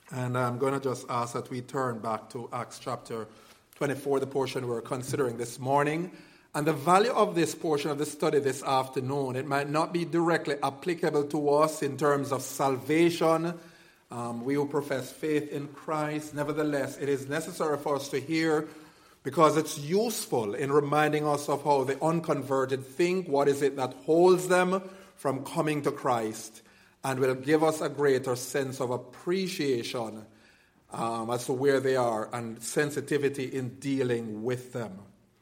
And I'm going to just ask that we turn back to Acts chapter 24, the portion we're considering this morning. And the value of this portion of the study this afternoon, it might not be directly applicable to us in terms of salvation. We who profess faith in Christ, nevertheless, it is necessary for us to hear because it's useful in reminding us of how the unconverted think, what is it that holds them from coming to Christ, and will give us a greater sense of appreciation as to where they are and sensitivity in dealing with them.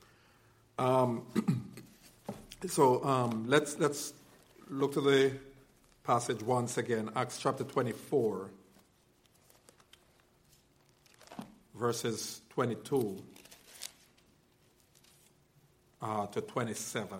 Let's look to the passage once again, Acts chapter 24, verses 22 to 27.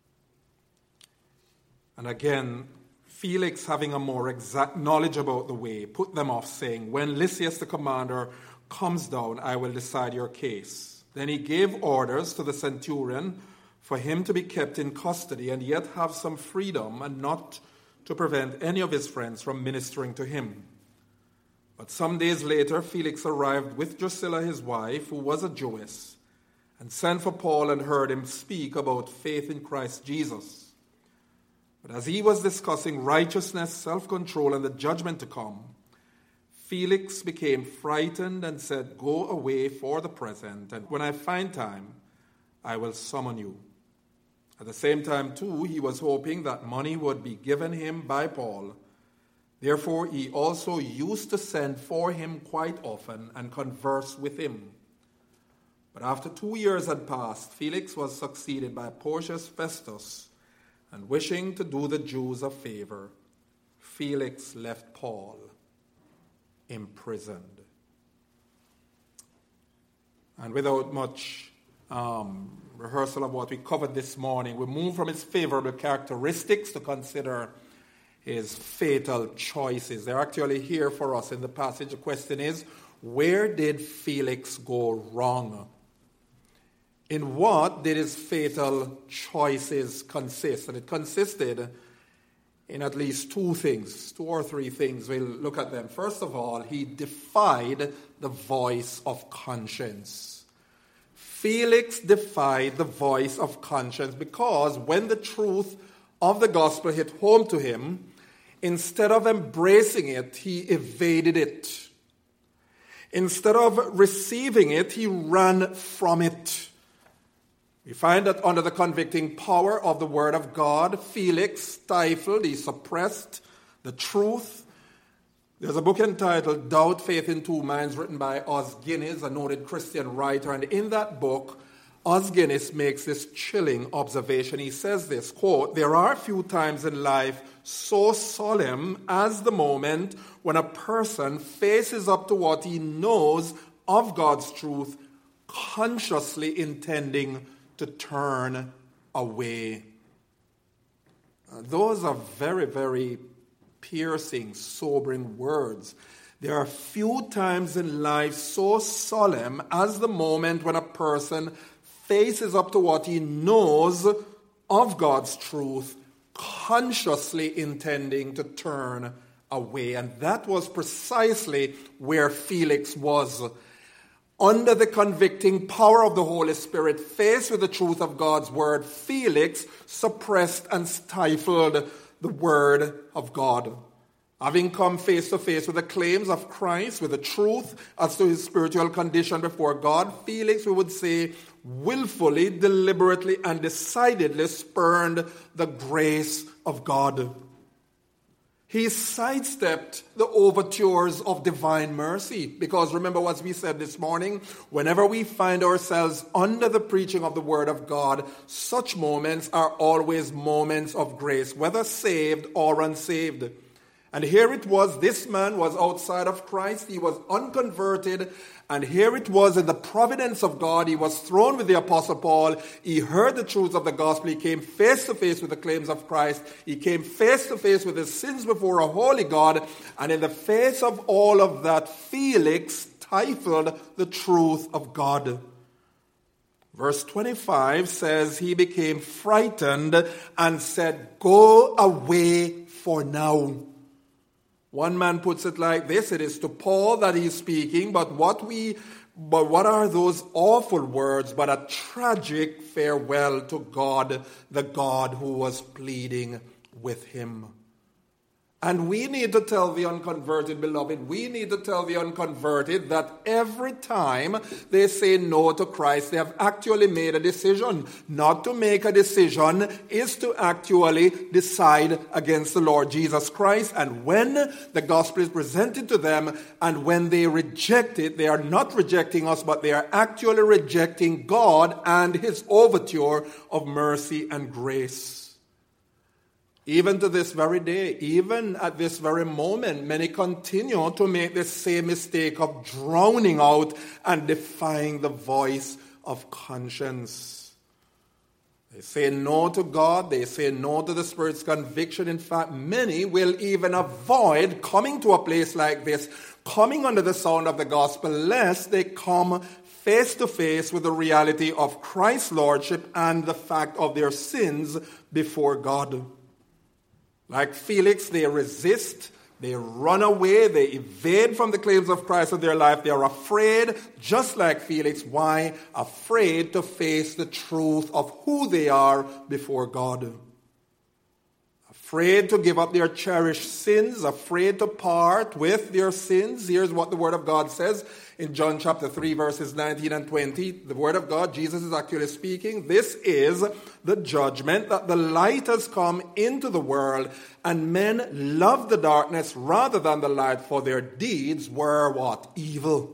And again, Felix, having a more exact knowledge about the way, put them off, saying, "When Lysias the commander comes down, I will decide your case." Then he gave orders to the centurion for him to be kept in custody and yet have some freedom, and not to prevent any of his friends from ministering to him. But some days later, Felix arrived with Drusilla, his wife, who was a Jewess, and sent for Paul and heard him speak about faith in Christ Jesus. But as he was discussing righteousness, self-control, and the judgment to come, Felix became frightened and said, "Go away for the present, and when I find time, I will summon you." At the same time, too, he was hoping that money would be given him by Paul. Therefore, he also used to send for him quite often and converse with him. But after 2 years had passed, Felix was succeeded by Porcius Festus, and wishing to do the Jews a favor, Felix left Paul imprisoned. And without much rehearsal of what we covered this morning, we move from his favorable characteristics to consider his fatal choices. They're actually here for us in the passage. The question is, where did Felix go wrong? In what did his fatal choices consist? And it consisted in at least two or three things. We'll look at them. First of all, he defied the voice of conscience. Felix defied the voice of conscience because when the truth of the gospel hit home to him, instead of embracing it, he evaded it. Instead of receiving it, he ran from it. We find that under the convicting power of the Word of God, Felix stifled, he suppressed the truth. There's a book entitled Doubt, Faith in Two Minds, written by Os Guinness, a noted Christian writer. And in that book, Os Guinness makes this chilling observation. He says this, quote, "There are few times in life so solemn as the moment when a person faces up to what he knows of God's truth, consciously intending to turn away." Those are very, very piercing, sobering words. There are few times in life so solemn as the moment when a person faces up to what he knows of God's truth, consciously intending to turn away. And that was precisely where Felix was. Under the convicting power of the Holy Spirit, faced with the truth of God's word, Felix suppressed and stifled the word of God. Having come face to face with the claims of Christ, with the truth as to his spiritual condition before God, Felix, we would say, willfully, deliberately, and decidedly spurned the grace of God. He sidestepped the overtures of divine mercy. Because remember what we said this morning, whenever we find ourselves under the preaching of the Word of God, such moments are always moments of grace, whether saved or unsaved. And here it was, this man was outside of Christ, he was unconverted, and here it was in the providence of God, he was thrown with the Apostle Paul, he heard the truths of the gospel, he came face to face with the claims of Christ, he came face to face with his sins before a holy God, and in the face of all of that, Felix stifled the truth of God. Verse 25 says, he became frightened and said, "Go away for now." One man puts it like this: it is to Paul that he's speaking, but what are those awful words but a tragic farewell to God, the God who was pleading with him? And we need to tell the unconverted, beloved, we need to tell the unconverted that every time they say no to Christ, they have actually made a decision. Not to make a decision is to actually decide against the Lord Jesus Christ. And when the gospel is presented to them and when they reject it, they are not rejecting us, but they are actually rejecting God and his overture of mercy and grace. Even to this very day, even at this very moment, many continue to make the same mistake of drowning out and defying the voice of conscience. They say no to God. They say no to the Spirit's conviction. In fact, many will even avoid coming to a place like this, coming under the sound of the gospel, lest they come face to face with the reality of Christ's lordship and the fact of their sins before God. Like Felix, they resist, they run away, they evade from the claims of Christ in their life. They are afraid, just like Felix. Why? Afraid to face the truth of who they are before God. Afraid to give up their cherished sins, afraid to part with their sins. Here's what the Word of God says in John chapter 3, verses 19 and 20. The Word of God, Jesus is actually speaking. This is the judgment, that the light has come into the world, and men love the darkness rather than the light, for their deeds were what? Evil.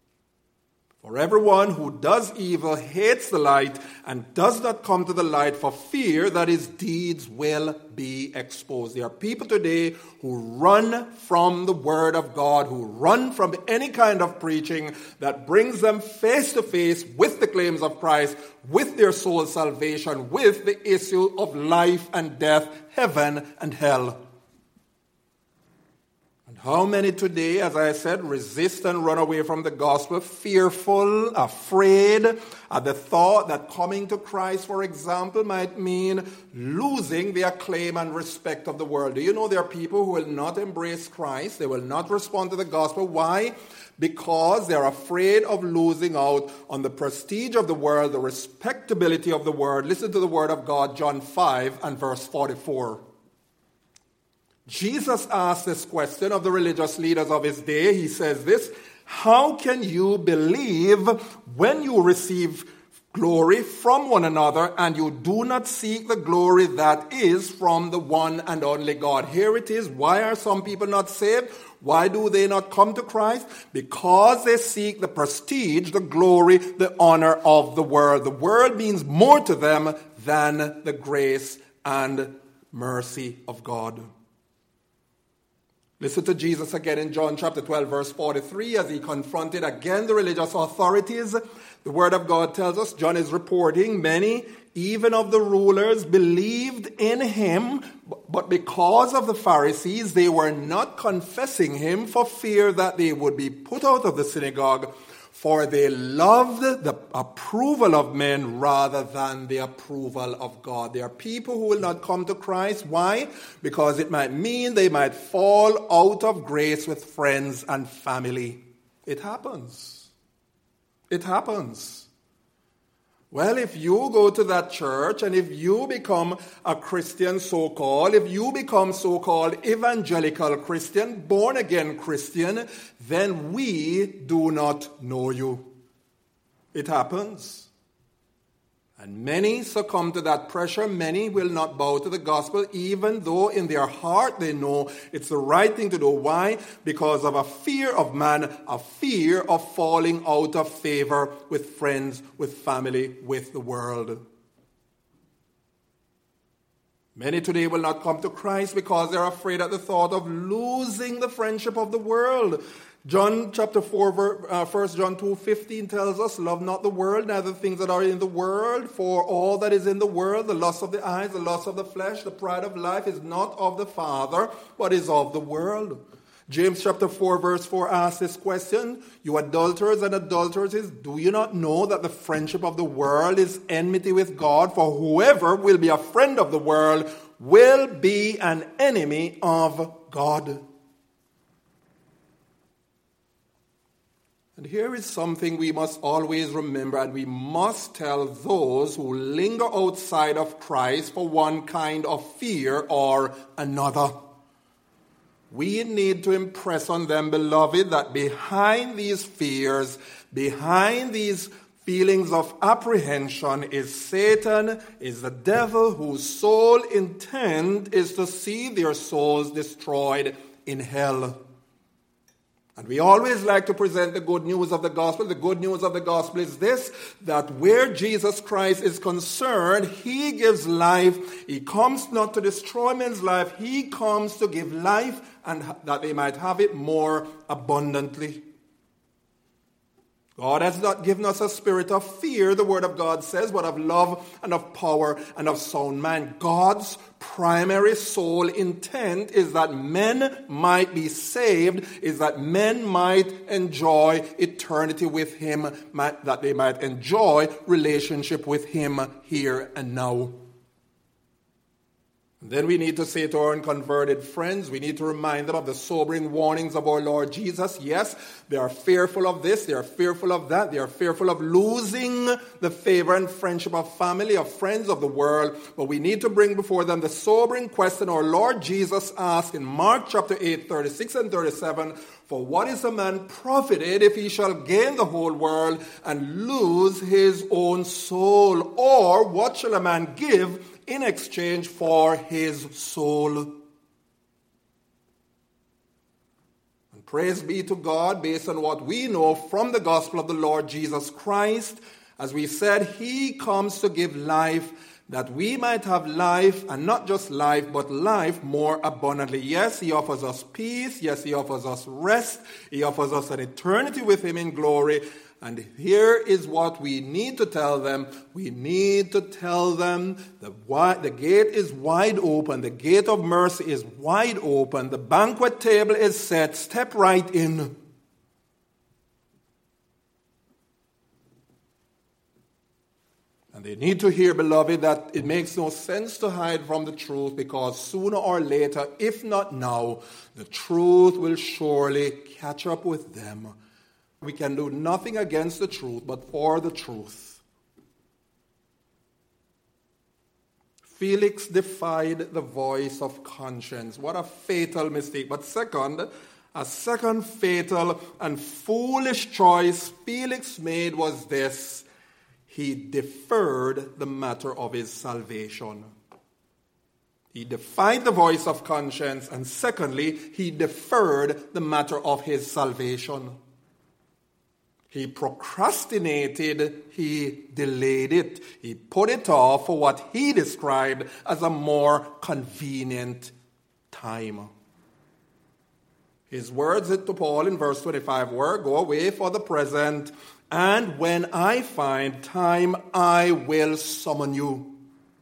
For everyone who does evil hates the light and does not come to the light for fear that his deeds will be exposed. There are people today who run from the Word of God, who run from any kind of preaching that brings them face to face with the claims of Christ, with their soul's salvation, with the issue of life and death, heaven and hell. How many today, as I said, resist and run away from the gospel, fearful, afraid at the thought that coming to Christ, for example, might mean losing the acclaim and respect of the world? Do you know there are people who will not embrace Christ? They will not respond to the gospel. Why? Because they're afraid of losing out on the prestige of the world, the respectability of the world. Listen to the word of God, John 5 and verse 44. Jesus asked this question of the religious leaders of his day. He says this: how can you believe when you receive glory from one another and you do not seek the glory that is from the one and only God? Here it is. Why are some people not saved? Why do they not come to Christ? Because they seek the prestige, the glory, the honor of the world. The world means more to them than the grace and mercy of God. Listen to Jesus again in John chapter 12, verse 43, as he confronted again the religious authorities. The Word of God tells us, John is reporting, many, even of the rulers, believed in him, but because of the Pharisees, they were not confessing him for fear that they would be put out of the synagogue. For they loved the approval of men rather than the approval of God. There are people who will not come to Christ. Why? Because it might mean they might fall out of grace with friends and family. It happens. It happens. Well, if you go to that church and if you become a Christian so-called, if you become so-called evangelical Christian, born-again Christian, then we do not know you. It happens. And many succumb to that pressure. Many will not bow to the gospel, even though in their heart they know it's the right thing to do. Why? Because of a fear of man, a fear of falling out of favor with friends, with family, with the world. Many today will not come to Christ because they're afraid at the thought of losing the friendship of the world. John chapter 4, 1 John 2:15 tells us, love not the world, neither the things that are in the world. For all that is in the world, the lust of the eyes, the lust of the flesh, the pride of life, is not of the Father, but is of the world. James chapter 4, verse 4 asks this question: you adulterers and adulteresses, do you not know that the friendship of the world is enmity with God? For whoever will be a friend of the world will be an enemy of God. And here is something we must always remember, and we must tell those who linger outside of Christ for one kind of fear or another. We need to impress on them, beloved, that behind these fears, behind these feelings of apprehension is Satan, is the devil, whose sole intent is to see their souls destroyed in hell. And we always like to present the good news of the gospel. The good news of the gospel is this, that where Jesus Christ is concerned, he gives life. He comes not to destroy men's life. He comes to give life, and that they might have it more abundantly. God has not given us a spirit of fear, the word of God says, but of love and of power and of sound mind. God's primary sole intent is that men might be saved, is that men might enjoy eternity with him, that they might enjoy relationship with him here and now. Then we need to say to our unconverted friends, we need to remind them of the sobering warnings of our Lord Jesus. Yes, they are fearful of this, they are fearful of that, they are fearful of losing the favor and friendship of family, of friends, of the world. But we need to bring before them the sobering question our Lord Jesus asked in Mark chapter 8, 36 and 37, "For what is a man profited if he shall gain the whole world and lose his own soul? Or what shall a man give in exchange for his soul?" And praise be to God, based on what we know from the gospel of the Lord Jesus Christ. As we said, he comes to give life, that we might have life, and not just life, but life more abundantly. Yes, he offers us peace. Yes, he offers us rest. He offers us an eternity with him in glory. And here is what we need to tell them. We need to tell them the gate is wide open. The gate of mercy is wide open. The banquet table is set. Step right in. And they need to hear, beloved, that it makes no sense to hide from the truth, because sooner or later, if not now, the truth will surely catch up with them. We can do nothing against the truth, but for the truth. Felix defied the voice of conscience. What a fatal mistake. But a second fatal and foolish choice Felix made was this: he deferred the matter of his salvation. He defied the voice of conscience, and secondly, he deferred the matter of his salvation. He procrastinated, he delayed it, he put it off for what he described as a more convenient time. His words to Paul in verse 25 were, "Go away for the present, and when I find time, I will summon you."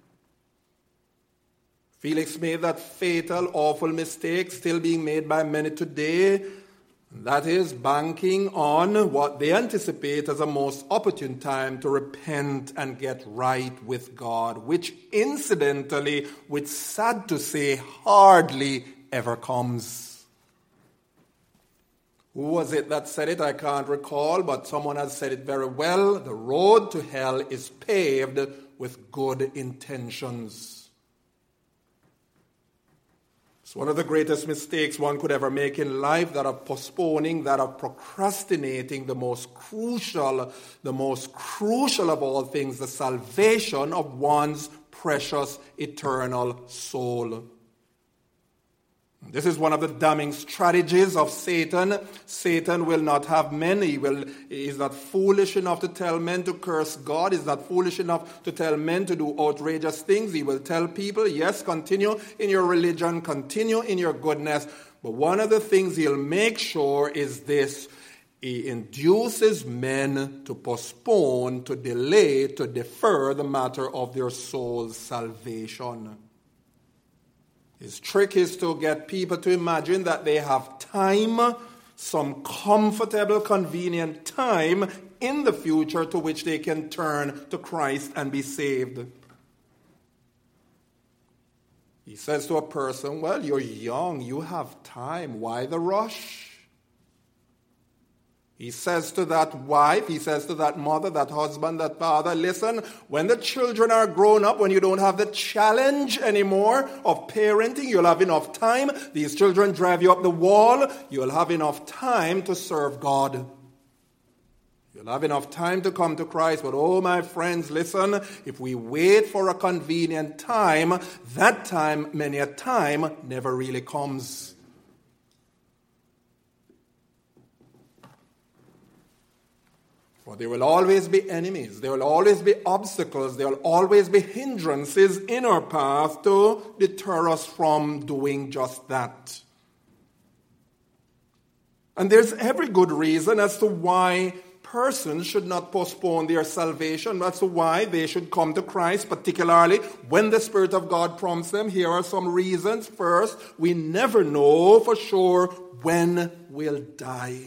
Felix made that fatal, awful mistake still being made by many today. That is, banking on what they anticipate as a most opportune time to repent and get right with God, which incidentally, which sad to say, hardly ever comes. Who was it that said it? I can't recall, but someone has said it very well. The road to hell is paved with good intentions. It's one of the greatest mistakes one could ever make in life, that of postponing, that of procrastinating the most crucial of all things, the salvation of one's precious eternal soul. This is one of the damning strategies of Satan. Satan will not have men. He is not foolish enough to tell men to curse God. He is not foolish enough to tell men to do outrageous things. He will tell people, yes, continue in your religion, continue in your goodness. But one of the things he'll make sure is this: he induces men to postpone, to delay, to defer the matter of their soul's salvation. His trick is to get people to imagine that they have time, some comfortable, convenient time in the future to which they can turn to Christ and be saved. He says to a person, well, you're young, you have time, why the rush? He says to that wife, he says to that mother, that husband, that father, listen, when the children are grown up, when you don't have the challenge anymore of parenting, you'll have enough time. These children drive you up the wall. You'll have enough time to serve God. You'll have enough time to come to Christ. But oh, my friends, listen, if we wait for a convenient time, that time, many a time, never really comes. For there will always be enemies. There will always be obstacles. There will always be hindrances in our path to deter us from doing just that. And there's every good reason as to why persons should not postpone their salvation. That's why they should come to Christ, particularly when the Spirit of God prompts them. Here are some reasons. First, we never know for sure when we'll die.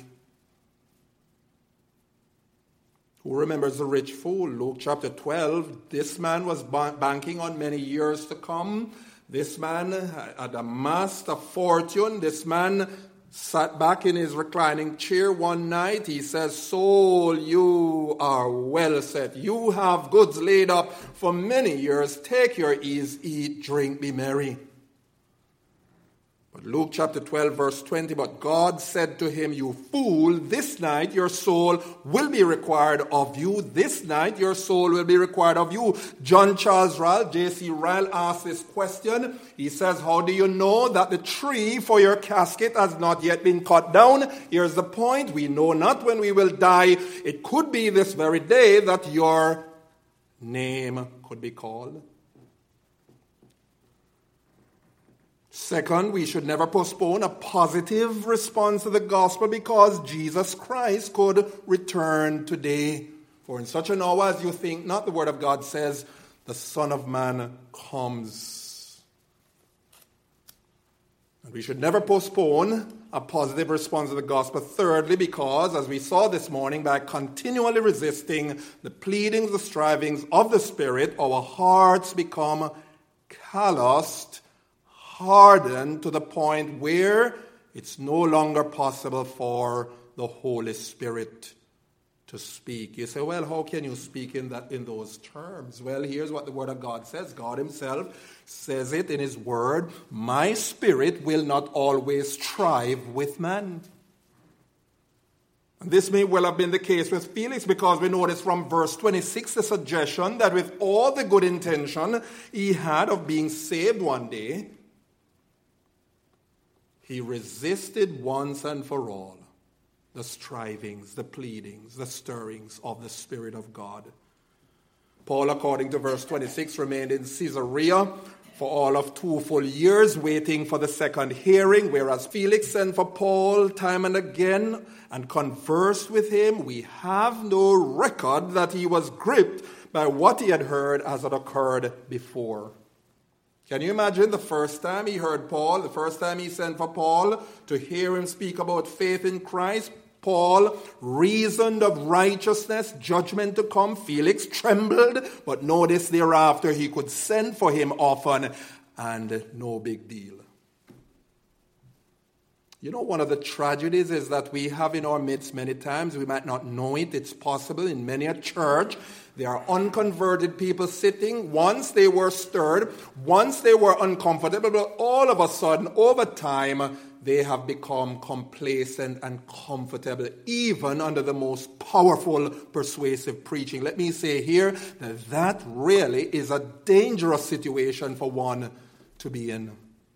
Who remembers the rich fool? Luke chapter 12. This man was banking on many years to come. This man had amassed a fortune. This man sat back in his reclining chair one night. He says, "Soul, you are well set. You have goods laid up for many years. Take your ease, eat, drink, be merry." But Luke chapter 12, verse 20, but God said to him, "You fool, this night your soul will be required of you. This night your soul will be required of you." John Charles Ryle, J.C. Ryle, asked this question. He says, "How do you know that the tree for your casket has not yet been cut down?" Here's the point. We know not when we will die. It could be this very day that your name could be called. Second, we should never postpone a positive response to the gospel because Jesus Christ could return today. For in such an hour as you think not, the word of God says, the Son of Man comes. And we should never postpone a positive response to the gospel. Thirdly, because, as we saw this morning, by continually resisting the pleadings, the strivings of the Spirit, our hearts become calloused, hardened to the point where it's no longer possible for the Holy Spirit to speak. You say, well, how can you speak in those terms? Well, here's what the Word of God says. God himself says it in his Word. My spirit will not always strive with man. And this may well have been the case with Felix, because we notice from verse 26 the suggestion that with all the good intention he had of being saved one day, he resisted once and for all the strivings, the pleadings, the stirrings of the Spirit of God. Paul, according to verse 26, remained in Caesarea for all of 2 full years, waiting for the second hearing, whereas Felix sent for Paul time and again and conversed with him. We have no record that he was gripped by what he had heard as it occurred before. Can you imagine the first time he heard Paul, the first time he sent for Paul to hear him speak about faith in Christ? Paul reasoned of righteousness, judgment to come. Felix trembled, but notice thereafter he could send for him often, and no big deal. You know, one of the tragedies is that we have in our midst many times, we might not know it, it's possible in many a church, there are unconverted people sitting. Once they were stirred, once they were uncomfortable, but all of a sudden, over time, they have become complacent and comfortable, even under the most powerful, persuasive preaching. Let me say here that that really is a dangerous situation for one to be in.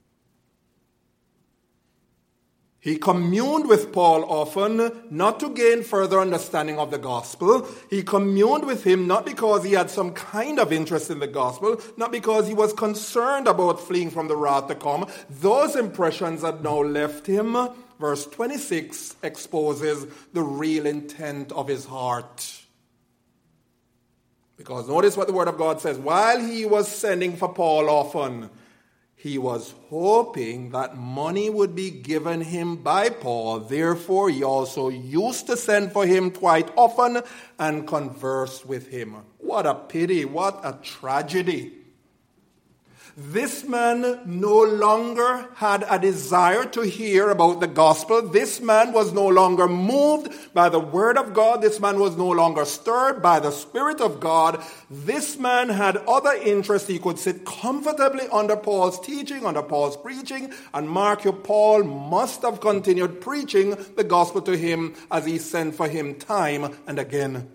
He communed with Paul often, not to gain further understanding of the gospel. He communed with him not because he had some kind of interest in the gospel, not because he was concerned about fleeing from the wrath to come. Those impressions had now left him. Verse 26 exposes the real intent of his heart. Because notice what the Word of God says. While he was sending for Paul often, he was hoping that money would be given him by Paul. Therefore, he also used to send for him quite often and converse with him. What a pity, what a tragedy. This man no longer had a desire to hear about the gospel. This man was no longer moved by the word of God. This man was no longer stirred by the Spirit of God. This man had other interests. He could sit comfortably under Paul's teaching, under Paul's preaching. And mark you, Paul must have continued preaching the gospel to him as he sent for him time and again.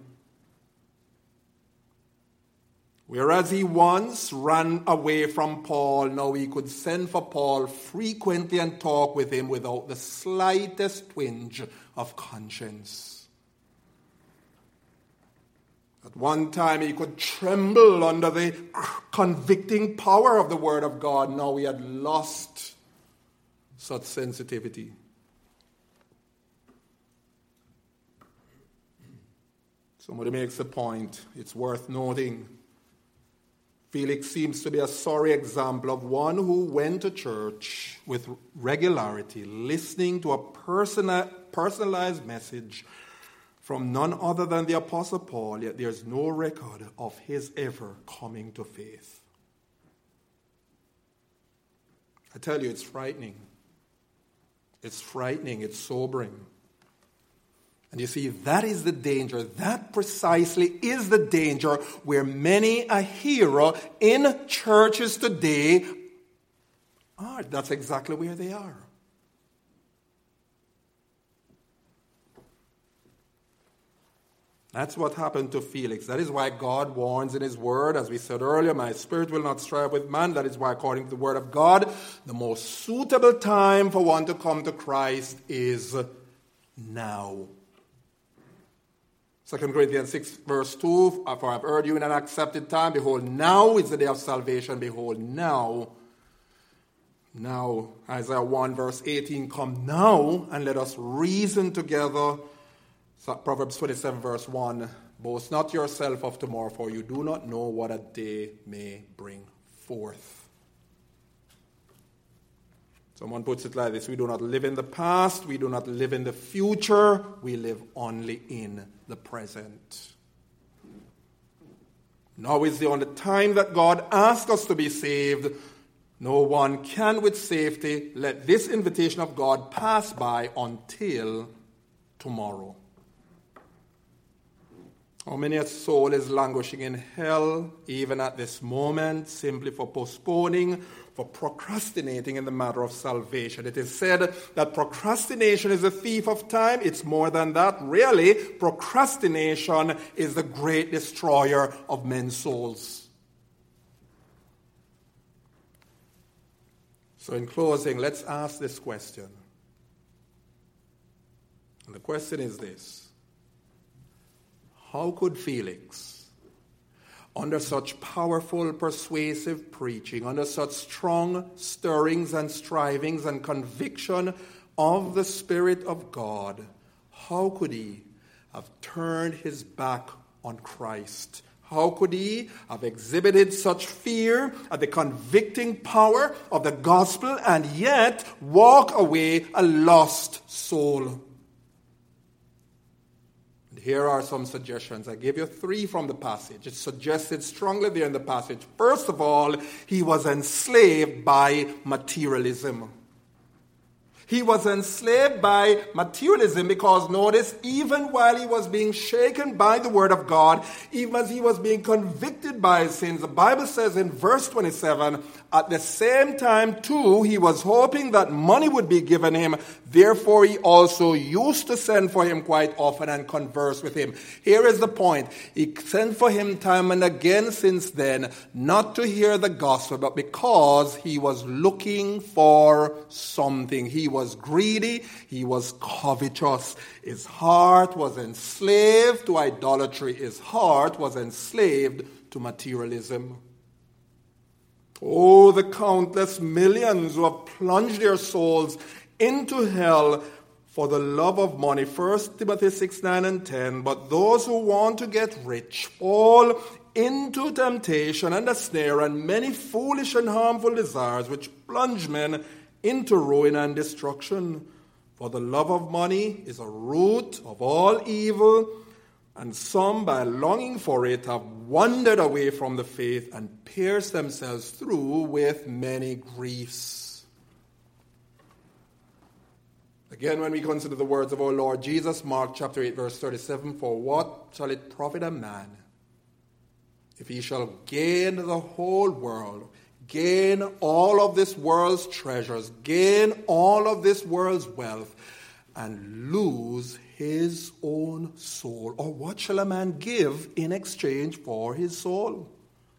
Whereas he once ran away from Paul, now he could send for Paul frequently and talk with him without the slightest twinge of conscience. At one time he could tremble under the convicting power of the word of God. Now he had lost such sensitivity. Somebody makes a point. It's worth noting. Felix seems to be a sorry example of one who went to church with regularity, listening to a personalized message from none other than the Apostle Paul, yet there's no record of his ever coming to faith. I tell you, it's frightening. It's frightening. It's sobering. And you see, that is the danger. That precisely is the danger where many a hero in churches today are. That's exactly where they are. That's what happened to Felix. That is why God warns in his word, as we said earlier, my spirit will not strive with man. That is why, according to the word of God, the most suitable time for one to come to Christ is now. 2 Corinthians 6 verse 2, for I have heard you in an accepted time. Behold, now is the day of salvation. Behold, now. Now, Isaiah 1 verse 18, come now and let us reason together. So Proverbs 27 verse 1, boast not yourself of tomorrow, for you do not know what a day may bring forth. Someone puts it like this: we do not live in the past, we do not live in the future, we live only in the present. Now is the only time that God asks us to be saved. No one can with safety let this invitation of God pass by until tomorrow. How many a soul is languishing in hell even at this moment simply for postponing, for procrastinating in the matter of salvation. It is said that procrastination is a thief of time. It's more than that. Really, procrastination is the great destroyer of men's souls. So in closing, let's ask this question. And the question is this: how could Felix, under such powerful, persuasive preaching, under such strong stirrings and strivings and conviction of the Spirit of God, how could he have turned his back on Christ? How could he have exhibited such fear at the convicting power of the gospel and yet walk away a lost soul? Here are some suggestions. I gave you 3 from the passage. It's suggested strongly there in the passage. First of all, he was enslaved by materialism. He was enslaved by materialism because, notice, even while he was being shaken by the word of God, even as he was being convicted by his sins, the Bible says in verse 27, at the same time, too, he was hoping that money would be given him. Therefore, he also used to send for him quite often and converse with him. Here is the point. He sent for him time and again since then, not to hear the gospel, but because he was looking for something. He was greedy. He was covetous. His heart was enslaved to idolatry. His heart was enslaved to materialism. Oh, the countless millions who have plunged their souls into hell for the love of money. 1 Timothy 6, 9 and 10. But those who want to get rich fall into temptation and a snare and many foolish and harmful desires which plunge men into ruin and destruction. For the love of money is a root of all evil, And some, by longing for it, have wandered away from the faith and pierced themselves through with many griefs. Again, when we consider the words of our Lord Jesus, Mark chapter 8, verse 37, for what shall it profit a man if he shall gain the whole world, gain all of this world's treasures, gain all of this world's wealth, and lose his own soul? Or what shall a man give in exchange for his soul?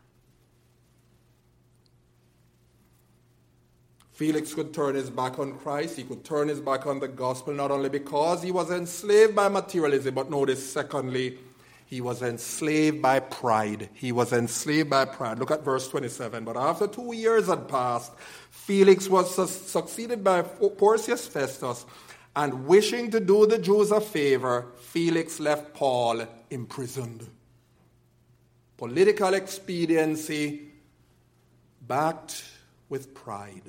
Felix could turn his back on Christ. He could turn his back on the gospel, not only because he was enslaved by materialism, but notice, secondly, he was enslaved by pride. He was enslaved by pride. Look at verse 27. But after 2 years had passed, Felix was succeeded by Porcius Festus, and wishing to do the Jews a favor, Felix left Paul imprisoned. Political expediency backed with pride.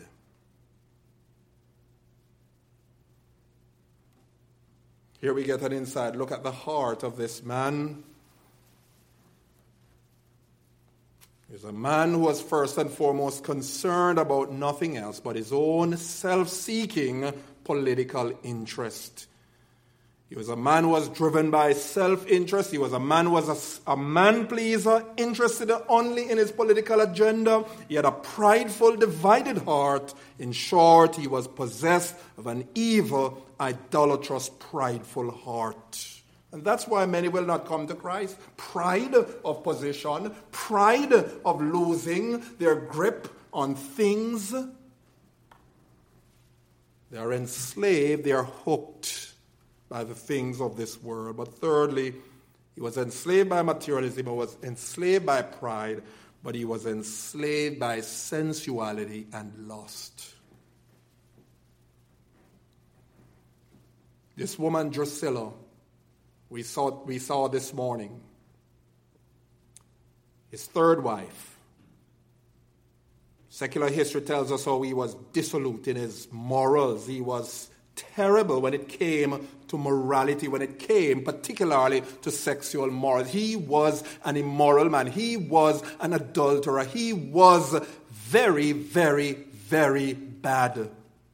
Here we get an insight. Look at the heart of this man. He's a man who was first and foremost concerned about nothing else but his own self-seeking political interest. He was a man who was driven by self-interest. He was a man who was a man-pleaser, interested only in his political agenda. He had a prideful, divided heart. In short, he was possessed of an evil, idolatrous, prideful heart. And that's why many will not come to Christ. Pride of position, pride of losing their grip on things. They are enslaved, they are hooked by the things of this world. But thirdly, he was enslaved by materialism, he was enslaved by pride, but he was enslaved by sensuality and lust. This woman, Drusilla, we saw this morning, his third wife. Secular history tells us how he was dissolute in his morals. He was terrible when it came to morality, when it came particularly to sexual morals. He was an immoral man. He was an adulterer. He was very, very, very bad.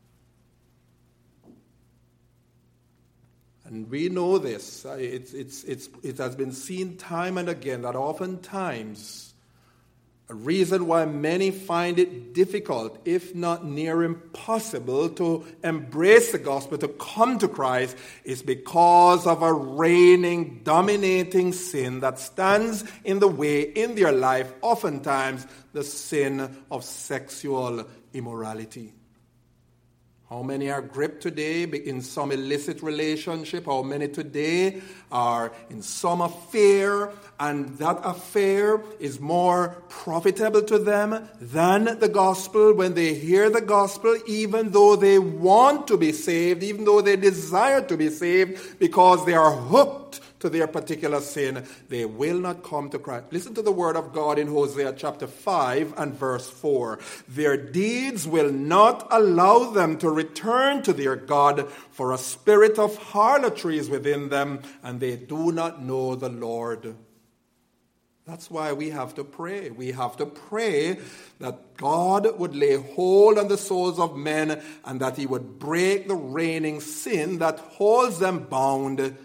And we know this. It has been seen time and again that oftentimes a reason why many find it difficult, if not near impossible, to embrace the gospel, to come to Christ, is because of a reigning, dominating sin that stands in the way in their life, oftentimes the sin of sexual immorality. How many are gripped today in some illicit relationship? How many today are in some affair, and that affair is more profitable to them than the gospel? When they hear the gospel, even though they want to be saved, even though they desire to be saved, because they are hooked to their particular sin, they will not come to Christ. Listen to the word of God in Hosea chapter 5 and verse 4. Their deeds will not allow them to return to their God, for a spirit of harlotry is within them, and they do not know the Lord. That's why we have to pray. We have to pray that God would lay hold on the souls of men, and that He would break the reigning sin that holds them bound,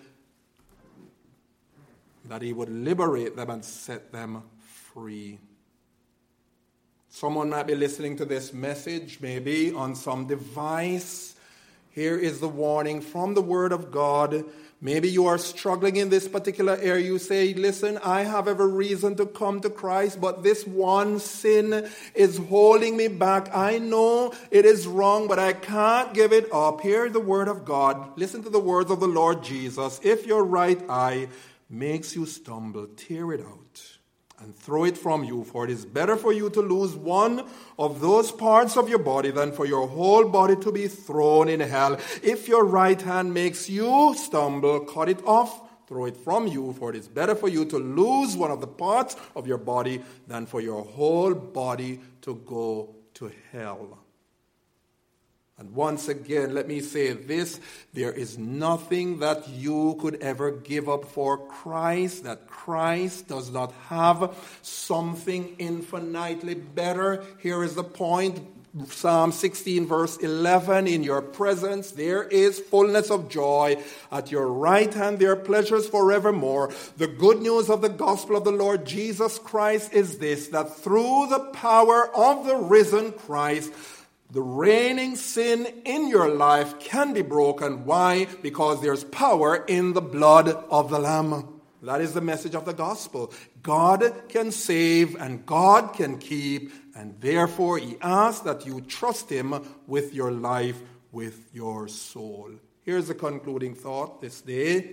that He would liberate them and set them free. Someone might be listening to this message, maybe on some device. Here is the warning from the Word of God. Maybe you are struggling in this particular area. You say, listen, I have every reason to come to Christ, but this one sin is holding me back. I know it is wrong, but I can't give it up. Hear the Word of God. Listen to the words of the Lord Jesus. If your right eye makes you stumble, tear it out and throw it from you, for it is better for you to lose one of those parts of your body than for your whole body to be thrown in hell. If your right hand makes you stumble, cut it off, throw it from you, for it is better for you to lose one of the parts of your body than for your whole body to go to hell. And once again, let me say this, there is nothing that you could ever give up for Christ, that Christ does not have something infinitely better. Here is the point, Psalm 16 verse 11, in your presence there is fullness of joy. At your right hand there are pleasures forevermore. The good news of the gospel of the Lord Jesus Christ is this, that through the power of the risen Christ, the reigning sin in your life can be broken. Why? Because there's power in the blood of the Lamb. That is the message of the gospel. God can save and God can keep, and therefore he asks that you trust him with your life, with your soul. Here's the concluding thought this day.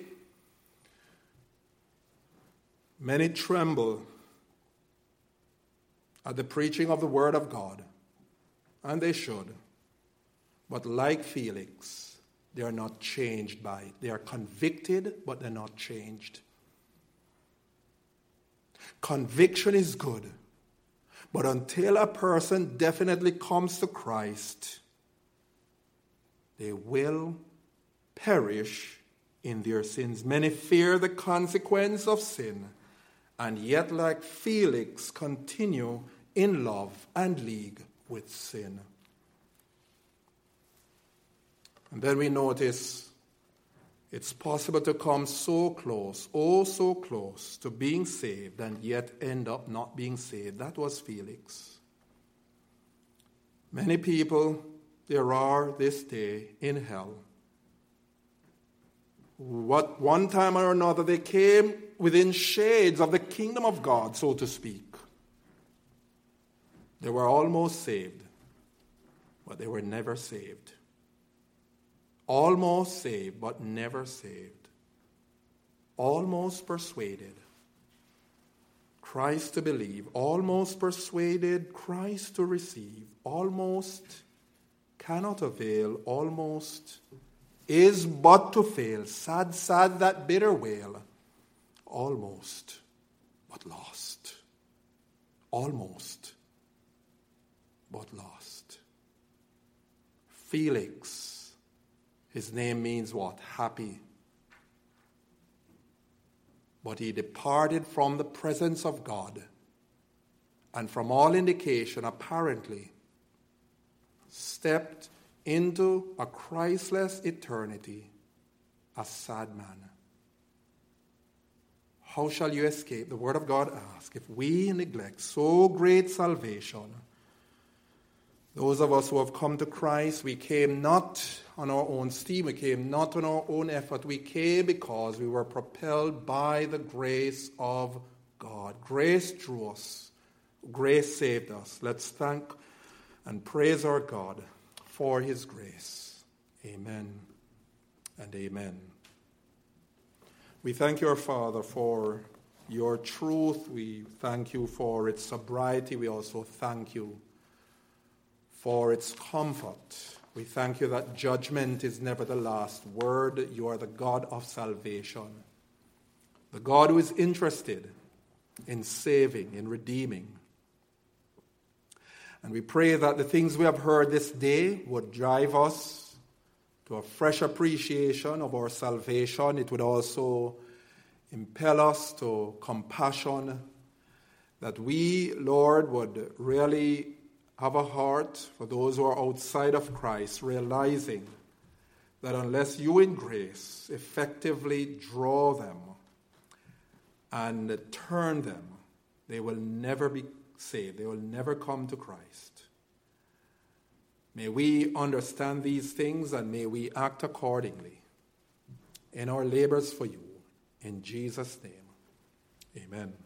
Many tremble at the preaching of the word of God. And they should. But like Felix, they are not changed by it. They are convicted, but they're not changed. Conviction is good. But until a person definitely comes to Christ, they will perish in their sins. Many fear the consequence of sin, and yet like Felix, continue in love and league with sin. And then we notice it's possible to come so close, oh so close to being saved and yet end up not being saved. That was Felix. Many people there are this day in hell. What one time or another they came within shades of the kingdom of God, so to speak. They were almost saved, but they were never saved. Almost saved, but never saved. Almost persuaded Christ to believe. Almost persuaded Christ to receive. Almost cannot avail. Almost is but to fail. Sad, sad, that bitter wail. Almost, but lost. Almost, but lost. Felix, his name means what? Happy. But he departed from the presence of God, and from all indication, apparently, stepped into a Christless eternity, a sad man. How shall you escape? The Word of God asks, if we neglect so great salvation. Those of us who have come to Christ, we came not on our own steam, we came not on our own effort, we came because we were propelled by the grace of God. Grace drew us, grace saved us. Let's thank and praise our God for his grace. Amen and amen. We thank your Father for your truth. We thank you for its sobriety. We also thank you for its comfort. We thank you that judgment is never the last word. You are the God of salvation, the God who is interested in saving, in redeeming. And we pray that the things we have heard this day would drive us to a fresh appreciation of our salvation. It would also impel us to compassion, that we, Lord, would really have a heart for those who are outside of Christ, realizing that unless you in grace effectively draw them and turn them, they will never be saved. They will never come to Christ. May we understand these things and may we act accordingly in our labors for you. In Jesus' name, amen.